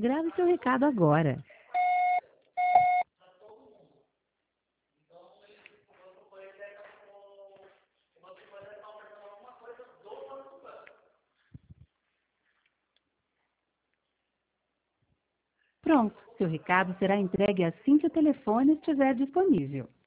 Grave seu recado agora. Pronto, seu recado será entregue assim que o telefone estiver disponível.